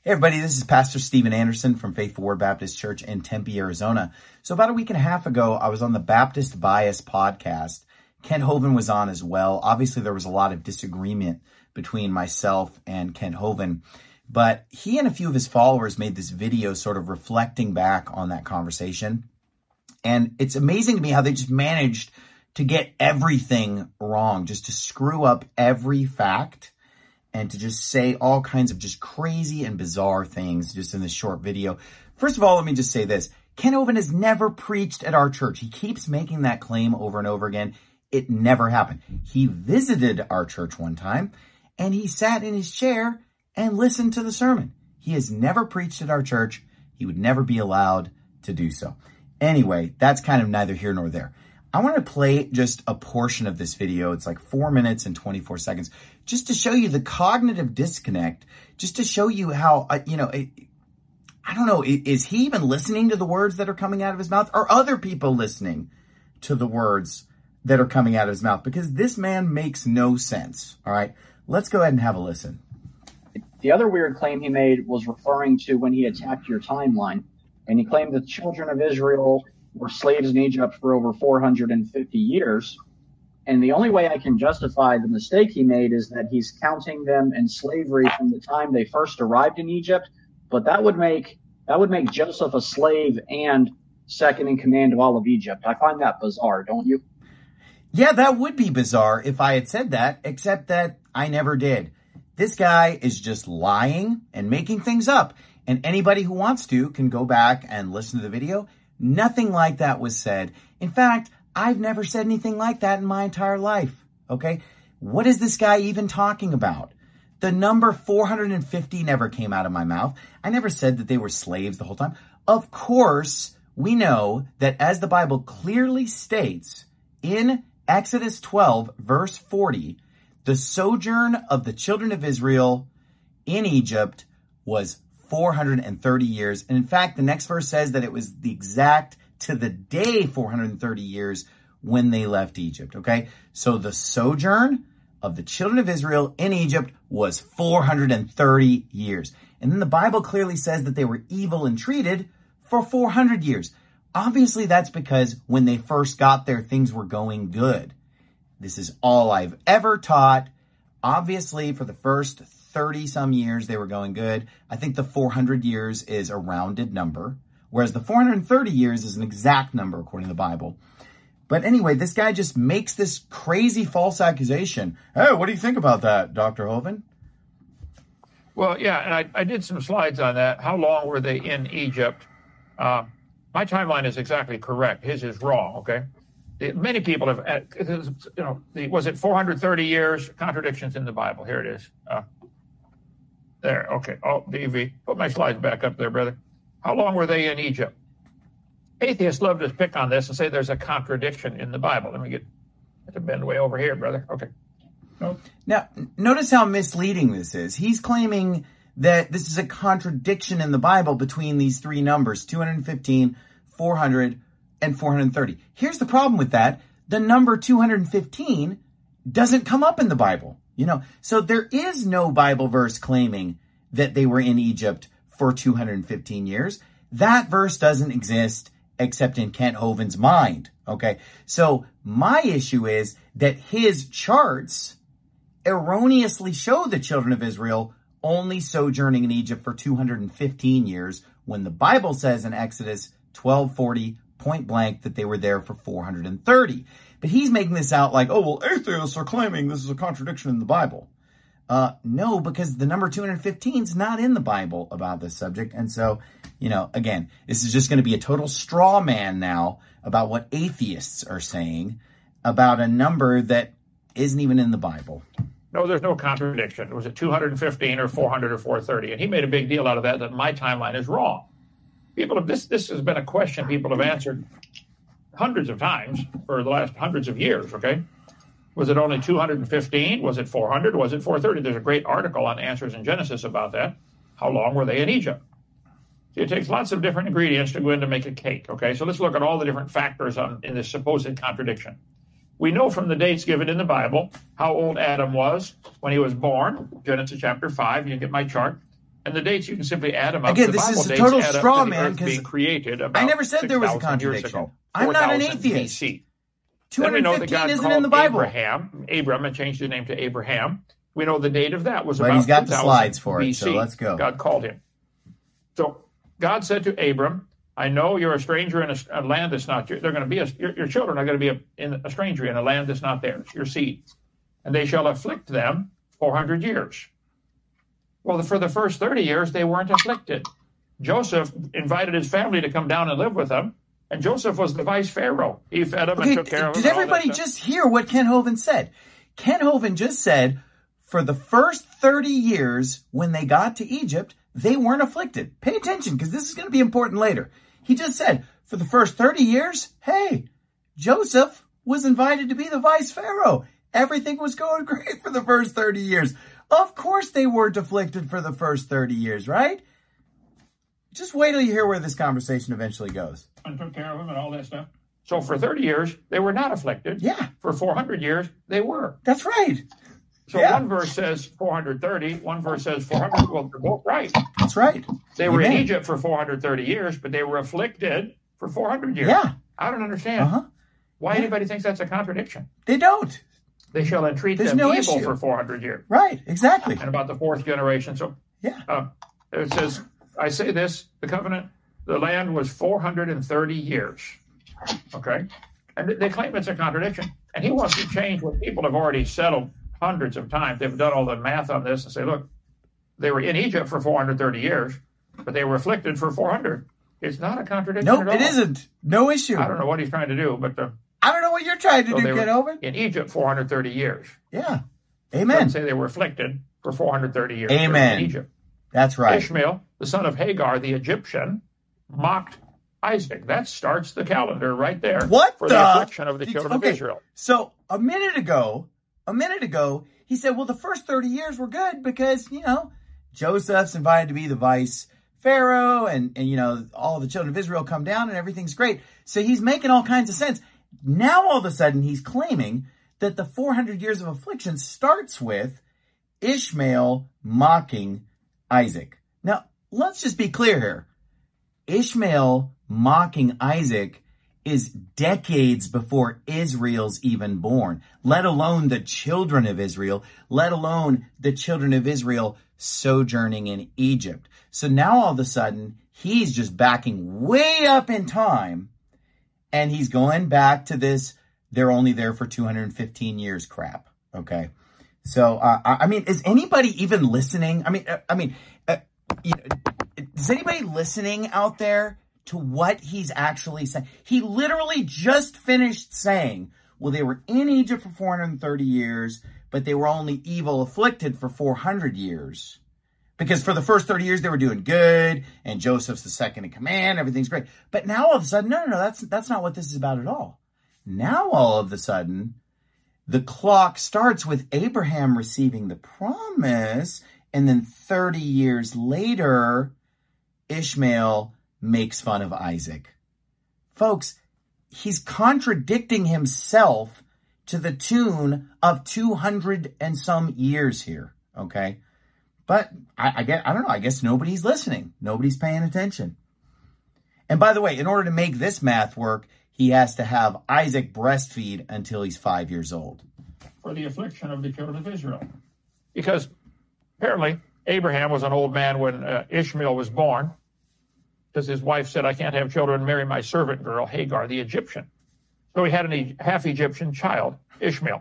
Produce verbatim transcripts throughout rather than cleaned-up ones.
Hey everybody, this is Pastor Steven Anderson from Faithful Word Baptist Church in Tempe, Arizona. So about a week and a half ago, I was on the Baptist Bias podcast. Kent Hovind was on as well. Obviously, there was a lot of disagreement between myself and Kent Hovind, but he and a few of his followers made this video sort of reflecting back on that conversation. And it's amazing to me how they just managed to get everything wrong, just to screw up every fact and to just say all kinds of just crazy and bizarre things just in this short video. First of all, let me just say this. Kent Hovind has never preached at our church. He keeps making that claim over and over again. It never happened. He visited our church one time, and he sat in his chair and listened to the sermon. He has never preached at our church. He would never be allowed to do so. Anyway, that's kind of neither here nor there. I want to play just a portion of this video. It's like four minutes and twenty-four seconds, just to show you the cognitive disconnect, just to show you how, uh, you know, it, I don't know, is he even listening to the words that are coming out of his mouth? Or other people listening to the words that are coming out of his mouth? Because this man makes no sense. All right, let's go ahead and have a listen. The other weird claim he made was referring to when he attacked your timeline. And he claimed that the children of Israel were slaves in Egypt for over four hundred fifty years. And the only way I can justify the mistake he made is that he's counting them in slavery from the time they first arrived in Egypt. But that would make that would make Joseph a slave and second in command of all of Egypt. I find that bizarre, don't you? Yeah, that would be bizarre if I had said that, except that I never did. This guy is just lying and making things up. And anybody who wants to can go back and listen to the video. Nothing like that was said. In fact, I've never said anything like that in my entire life. Okay? What is this guy even talking about? The number four hundred fifty never came out of my mouth. I never said that they were slaves the whole time. Of course, we know that as the Bible clearly states in Exodus twelve, verse forty, the sojourn of the children of Israel in Egypt was four hundred thirty years. And in fact, the next verse says that it was the exact to the day four hundred thirty years when they left Egypt. Okay. So the sojourn of the children of Israel in Egypt was four hundred thirty years. And then the Bible clearly says that they were evil and treated for four hundred years. Obviously, that's because when they first got there, things were going good. This is all I've ever taught. Obviously, for the first thirty some years, they were going good. I think the four hundred years is a rounded number, whereas the four hundred thirty years is an exact number according to the Bible. But anyway, this guy just makes this crazy false accusation. Hey, what do you think about that, Doctor Hovind? Well, yeah, and I, I did some slides on that. How long were they in Egypt? Uh, my timeline is exactly correct. His is wrong, okay? Many people have, you know, was it four hundred thirty years? Contradictions in the Bible. Here it is. Uh, There, okay. Oh, D V. Put my slides back up there, brother. How long were they in Egypt? Atheists love to pick on this and say there's a contradiction in the Bible. Let me get to bend way over here, brother. Okay. No. Now, notice how misleading this is. He's claiming that this is a contradiction in the Bible between these three numbers, two hundred fifteen, four hundred, and four hundred thirty. Here's the problem with that. The number two hundred fifteen doesn't come up in the Bible. You know, so there is no Bible verse claiming that they were in Egypt for two hundred fifteen years. That verse doesn't exist except in Kent Hovind's mind. Okay. So my issue is that his charts erroneously show the children of Israel only sojourning in Egypt for two hundred fifteen years when the Bible says in Exodus twelve forty point blank that they were there for four hundred thirty. But he's making this out like, oh, well, atheists are claiming this is a contradiction in the Bible. Uh, no, because the number two hundred fifteen is not in the Bible about this subject. And so, you know, again, this is just going to be a total straw man now about what atheists are saying about a number that isn't even in the Bible. No, there's no contradiction. Was it two hundred fifteen or four hundred or four thirty? And he made a big deal out of that, that my timeline is wrong. People have, this, this has been a question people have answered hundreds of times for the last hundreds of years, okay? Was it only two hundred fifteen? Was it four hundred? Was it four thirty? There's a great article on Answers in Genesis about that. How long were they in Egypt? See, it takes lots of different ingredients to go in to make a cake, okay? So let's look at all the different factors on, in this supposed contradiction. We know from the dates given in the Bible how old Adam was when he was born. Genesis chapter five, you can get my chart. And the dates, you can simply add them up. Again, the this Bible is a dates total add up straw to the man, earth 'cause being created about I never said there was a six thousand years contradiction. ago, I'm not an four thousand atheist. B C. two Then we hundred know that fifteen God isn't called in the Bible. Abraham, Abram, and changed his name to Abraham. We know the date of that was But about he's got two the thousand slides for it, B C. so let's go. God called him. So God said to Abram, I know you're a stranger in a, a land that's not your, they're going to be a, your, your children are going to be a, in a stranger in a land that's not theirs, your seed, and they shall afflict them four hundred years. Well, for the first thirty years, they weren't afflicted. Joseph invited his family to come down and live with them, and Joseph was the vice pharaoh. He fed them Okay, and took care of them. did everybody just hear what Ken Hovind said? Ken Hovind just said, for the first thirty years when they got to Egypt, they weren't afflicted. Pay attention, because this is going to be important later. He just said, for the first thirty years, hey, Joseph was invited to be the vice pharaoh. Everything was going great for the first thirty years. Of course they weren't afflicted for the first thirty years, right? Just wait till you hear where this conversation eventually goes. And took care of them and all that stuff. So for thirty years, they were not afflicted. Yeah. For four hundred years, they were. That's right. So Yeah. one verse says four hundred thirty, one verse says four hundred. Well, they're both right. That's right. They were Amen. in Egypt for four hundred thirty years, but they were afflicted for four hundred years. Yeah. I don't understand Uh-huh. why Yeah. anybody thinks that's a contradiction. They don't. They shall entreat There's them no evil issue. for four hundred years. Right. Exactly. And about the fourth generation. So Yeah. uh, it says, I say this, the covenant, the land was four hundred thirty years. Okay? And they claim it's a contradiction. And he wants to change what people have already settled hundreds of times. They've done all the math on this and say, look, they were in Egypt for four hundred thirty years, but they were afflicted for four hundred. It's not a contradiction Nope, at all. it isn't. No issue. I don't know what he's trying to do, but uh, I don't know what you're trying to so do, they were Ken Hovind. in Egypt four hundred thirty years. Yeah. It Amen. doesn't say they were afflicted for four hundred thirty years. They were Amen. in Egypt. That's right. Ishmael, the son of Hagar, the Egyptian, mocked Isaac. That starts the calendar right there. What for the? the affliction of the children okay, of Israel. So a minute ago, a minute ago, he said, well, the first thirty years were good because, you know, Joseph's invited to be the vice pharaoh and, and, you know, all the children of Israel come down and everything's great. So he's making all kinds of sense. Now, all of a sudden, he's claiming that the four hundred years of affliction starts with Ishmael mocking Isaac. Now, let's just be clear here. Ishmael mocking Isaac is decades before Israel's even born, let alone the children of Israel, let alone the children of Israel sojourning in Egypt. So now all of a sudden, he's just backing way up in time, and he's going back to this, they're only there for two hundred fifteen years crap, okay? So, uh, I mean, is anybody even listening? I mean, uh, I mean, uh, you know, is anybody listening out there to what he's actually saying? He literally just finished saying, well, they were in Egypt for four hundred thirty years, but they were only evil afflicted for four hundred years. Because for the first thirty years, they were doing good, and Joseph's the second in command, everything's great. But now all of a sudden, no, no, no, that's, that's not what this is about at all. Now all of a sudden, the clock starts with Abraham receiving the promise, and then thirty years later, Ishmael makes fun of Isaac. Folks, he's contradicting himself to the tune of two hundred and some years here, okay? But I, I get, I don't know, I guess nobody's listening. Nobody's paying attention. And by the way, in order to make this math work, he has to have Isaac breastfeed until he's five years old. For the affliction of the children of Israel. Because apparently Abraham was an old man when uh, Ishmael was born, because his wife said, I can't have children, marry my servant girl, Hagar, the Egyptian. So he had a half Egyptian child, Ishmael.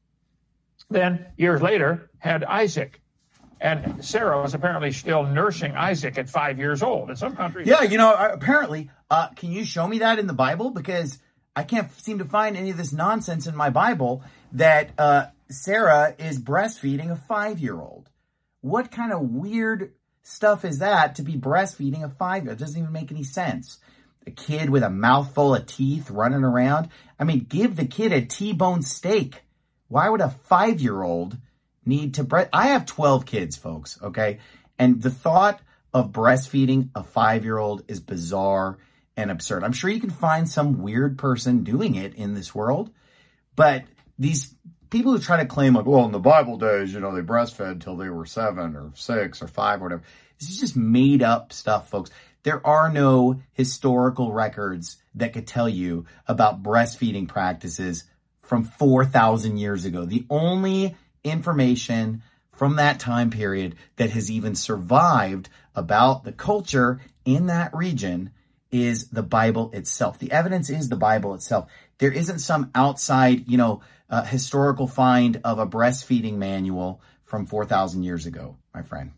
Then, years later, had Isaac. And Sarah was apparently still nursing Isaac at five years old. In some countries... Yeah, you know, apparently, uh, can you show me that in the Bible? Because I can't seem to find any of this nonsense in my Bible that uh, Sarah is breastfeeding a five-year-old. What kind of weird stuff is that to be breastfeeding a five-year-old? It doesn't even make any sense. A kid with a mouthful of teeth running around. I mean, give the kid a T-bone steak. Why would a five-year-old need to breast? I have twelve kids, folks, okay? And the thought of breastfeeding a five-year-old is bizarre and absurd. I'm sure you can find some weird person doing it in this world, but these people who try to claim like, well, in the Bible days, you know, they breastfed till they were seven or six or five or whatever. This is just made up stuff, folks. There are no historical records that could tell you about breastfeeding practices from four thousand years ago. The only information from that time period that has even survived about the culture in that region is the Bible itself. The evidence is the Bible itself. There isn't some outside, you know, uh, historical find of a breastfeeding manual from four thousand years ago, my friend.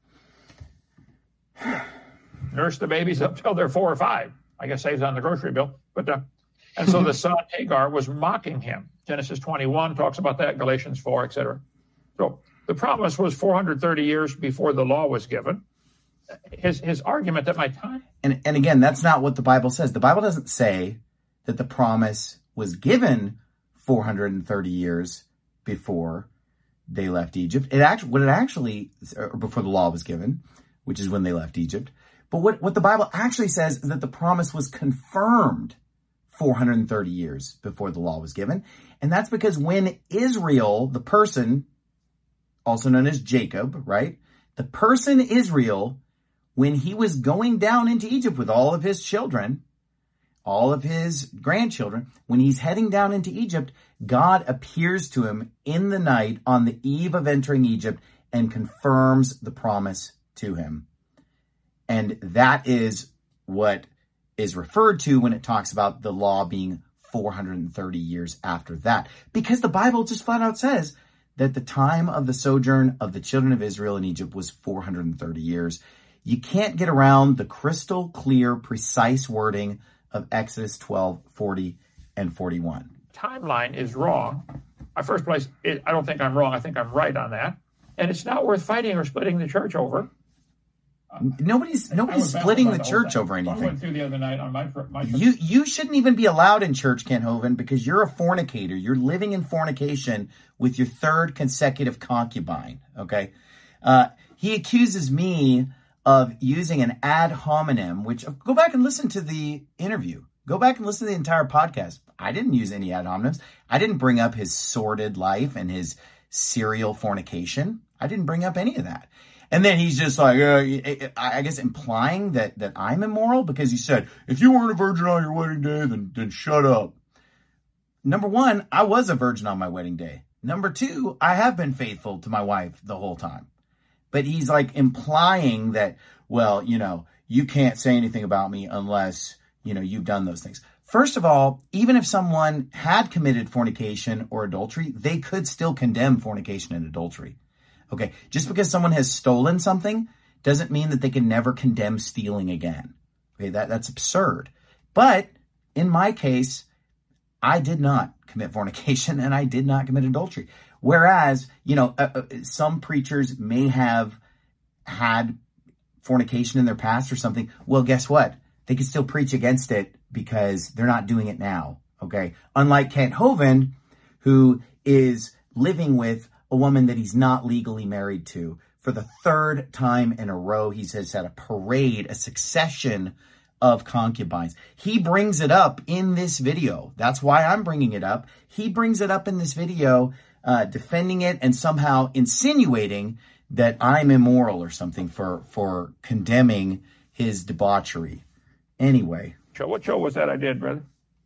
Nurse the babies up till they're four or five. I guess saves on the grocery bill. But uh, and so the son Hagar was mocking him. Genesis twenty-one talks about that. Galatians four, et cetera. So the promise was four hundred thirty years before the law was given. His his argument that my time and and again, that's not what the Bible says. The Bible doesn't say that the promise was given four hundred thirty years before they left Egypt. It actually, what it actually, or before the law was given, which is when they left Egypt. But what, what the Bible actually says is that the promise was confirmed four hundred thirty years before the law was given. And that's because when Israel, the person, also known as Jacob, right? The person Israel, when he was going down into Egypt with all of his children, all of his grandchildren, when he's heading down into Egypt, God appears to him in the night on the eve of entering Egypt and confirms the promise to him. And that is what is referred to when it talks about the law being four hundred thirty years after that. Because the Bible just flat out says that the time of the sojourn of the children of Israel in Egypt was four hundred thirty years. You can't get around the crystal clear, precise wording of Exodus twelve, forty, and forty-one. Timeline is wrong. My first place, it, I don't think I'm wrong. I think I'm right on that. And it's not worth fighting or splitting the church over. Nobody's nobody's splitting the, the church over anything. I went through the other night on my, my you you shouldn't even be allowed in church, Kent Hovind, because you're a fornicator. You're living in fornication with your third consecutive concubine. Okay, uh, he accuses me of using an ad hominem. Which go back and listen to the interview. Go back and listen to the entire podcast. I didn't use any ad hominems. I didn't bring up his sordid life and his serial fornication. I didn't bring up any of that. And then he's just like, uh, I guess implying that, that I'm immoral because he said, if you weren't a virgin on your wedding day, then, then shut up. Number one, I was a virgin on my wedding day. Number two, I have been faithful to my wife the whole time. But he's like implying that, well, you know, you can't say anything about me unless, you know, you've done those things. First of all, even if someone had committed fornication or adultery, they could still condemn fornication and adultery. Okay, just because someone has stolen something doesn't mean that they can never condemn stealing again. Okay, that, that's absurd. But in my case, I did not commit fornication and I did not commit adultery. Whereas, you know, uh, uh, some preachers may have had fornication in their past or something. Well, guess what? They can still preach against it because they're not doing it now. Okay, unlike Kent Hovind, who is living with a woman that he's not legally married to. For the third time in a row, he says had a parade, a succession of concubines. He brings it up in this video. That's why I'm bringing it up. He brings it up in this video, uh, defending it and somehow insinuating that I'm immoral or something for, for condemning his debauchery. Anyway. What show was that I did, brother?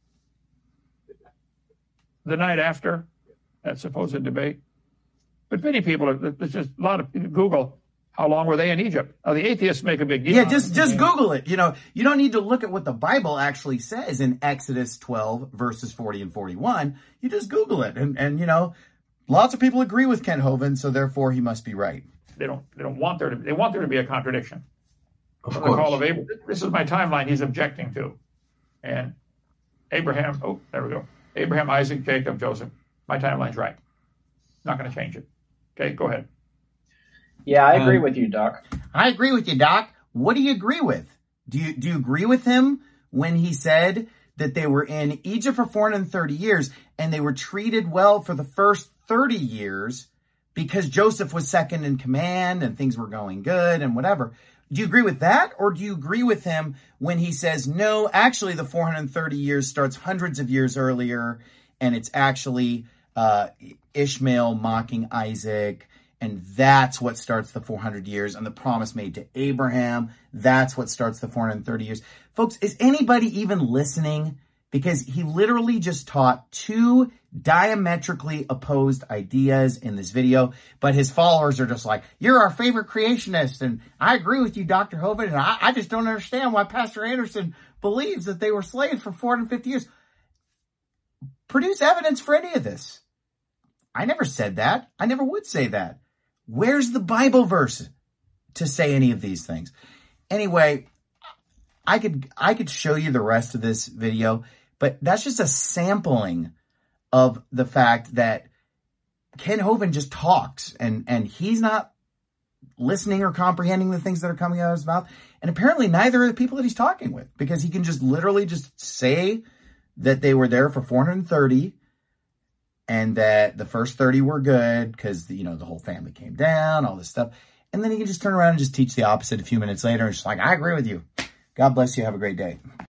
The night after that supposed debate? But many people, there's just a lot of people Google, how long were they in Egypt? Now, the atheists make a big deal. Yeah, just, just Google it. You know, you don't need to look at what the Bible actually says in Exodus twelve, verses forty and forty-one. You just Google it. And, and you know, lots of people agree with Kent Hovind, so therefore he must be right. They don't, they don't want there to, they want there to be a contradiction. Of the course. Call of Abraham. This is my timeline he's objecting to. And Abraham, oh, there we go. Abraham, Isaac, Jacob, Joseph. My timeline's right. Not going to change it. Okay, go ahead. Yeah, I agree Um, with you, Doc. I agree with you, Doc. What do you agree with? Do you do you agree with him when he said that they were in Egypt for four hundred thirty years and they were treated well for the first thirty years because Joseph was second in command and things were going good and whatever? Do you agree with that? Or do you agree with him when he says, no, actually the four hundred thirty years starts hundreds of years earlier and it's actually uh, Ishmael mocking Isaac And that's what starts the four hundred years and the promise made to Abraham. That's what starts the four hundred thirty years. Folks, is anybody even listening? Because he literally just taught two diametrically opposed ideas in this video, but his followers are just like, you're our favorite creationist, and I agree with you, Doctor Hovind, and I, I just don't understand why Pastor Anderson believes that they were slaves for four hundred fifty years. Produce evidence for any of this. I never said that. I never would say that. Where's the Bible verse to say any of these things? Anyway, I could I could show you the rest of this video, but that's just a sampling of the fact that Ken Hovind just talks and, and he's not listening or comprehending the things that are coming out of his mouth. And apparently neither are the people that he's talking with, because he can just literally just say that they were there for four hundred thirty and that the first thirty were good because, you know, the whole family came down, all this stuff. And then he can just turn around and just teach the opposite a few minutes later. And just like, I agree with you. God bless you. Have a great day.